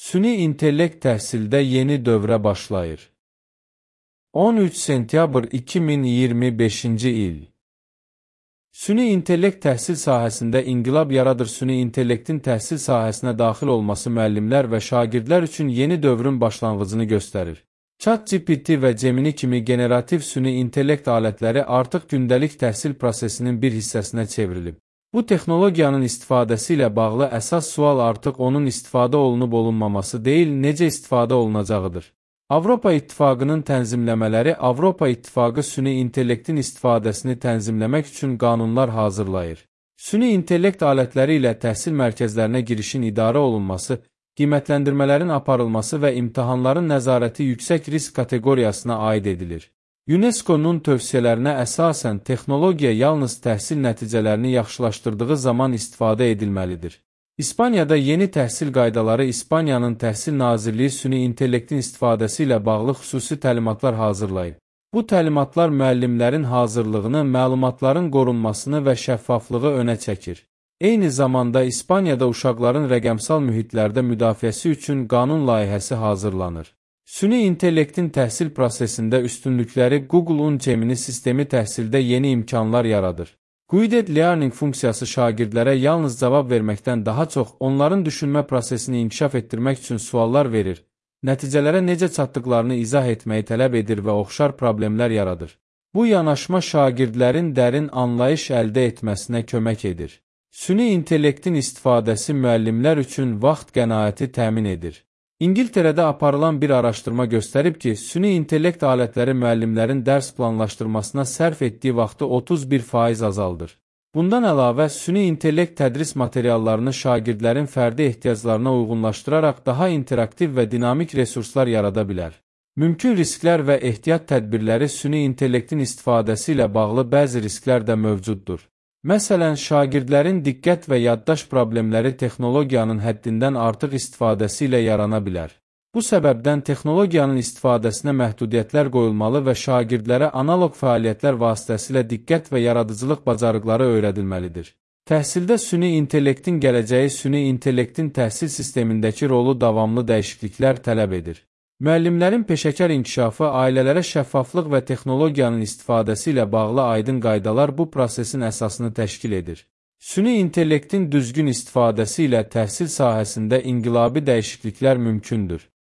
Süni intellekt təhsildə yeni dövrə başlayır. 13 sentyabr 2025-ci il. Süni intellekt təhsil sahəsində inqilab yaradır. Süni intellektin təhsil sahəsinə daxil olması müəllimlər və şagirdlər üçün yeni dövrün başlanğıcını göstərir. ChatGPT və Gemini kimi generativ süni intellekt alətləri artıq gündəlik təhsil prosesinin bir hissəsinə çevrilib. Bu texnologiyanın istifadəsi ilə bağlı əsas sual artıq onun istifadə olunub-olunmaması deyil, necə istifadə olunacağıdır. Avropa İttifaqının tənzimləmələri Avropa İttifaqı süni intellektin istifadəsini tənzimləmək üçün qanunlar hazırlayır. Süni intellekt alətləri ilə təhsil mərkəzlərinə girişin idarə olunması, qiymətləndirmələrin aparılması və imtahanların nəzarəti yüksək risk kateqoriyasına aid edilir. UNESCO-nun tövsiyələrinə əsasən texnologiya yalnız təhsil nəticələrini yaxşılaşdırdığı zaman istifadə edilməlidir. İspaniyada yeni təhsil qaydaları İspaniyanın Təhsil Nazirliyi süni intellektin istifadəsi ilə bağlı xüsusi təlimatlar hazırlayıb. Bu təlimatlar müəllimlərin hazırlığını, məlumatların qorunmasını və şəffaflığı önə çəkir. Eyni zamanda İspaniyada uşaqların rəqəmsal mühitlərdə müdafiəsi üçün qanun layihəsi hazırlanır. Süni intellektin təhsil prosesində üstünlükləri Google-un Gemini sistemi təhsildə yeni imkanlar yaradır. Guided Learning funksiyası şagirdlərə yalnız cavab verməkdən daha çox onların düşünmə prosesini inkişaf etdirmək üçün suallar verir, nəticələrə necə çatdıqlarını izah etməyi tələb edir və oxşar problemlər yaradır. Bu yanaşma şagirdlərin dərin anlayış əldə etməsinə kömək edir. Süni intellektin istifadəsi müəllimlər üçün vaxt qənaəti təmin edir. İngiltərədə aparılan bir araşdırma göstərib ki, süni intellekt alətləri müəllimlərin dərs planlaşdırmasına sərf etdiyi vaxtı 31% azaldır. Bundan əlavə, süni intellekt tədris materiallarını şagirdlərin fərdi ehtiyaclarına uyğunlaşdıraraq daha interaktiv və dinamik resurslar yarada bilər. Mümkün risklər və ehtiyat tədbirləri süni intellektin istifadəsi ilə bağlı bəzi risklər də mövcuddur. Məsələn, şagirdlərin diqqət və yaddaş problemləri texnologiyanın həddindən artıq istifadəsi ilə yarana bilər. Bu səbəbdən texnologiyanın istifadəsinə məhdudiyyətlər qoyulmalı və şagirdlərə analoq fəaliyyətlər vasitəsilə diqqət və yaradıcılıq bacarıqları öyrədilməlidir. Təhsildə süni intellektin gələcəyi süni intellektin təhsil sistemindəki rolu davamlı dəyişikliklər tələb edir. Müəllimlərin peşəkar inkişafı, ailələrə şəffaflıq və texnologiyanın istifadəsi ilə bağlı aydın qaydalar bu prosesin əsasını təşkil edir. Süni intellektin düzgün istifadəsi ilə təhsil sahəsində inqilabi dəyişikliklər mümkündür.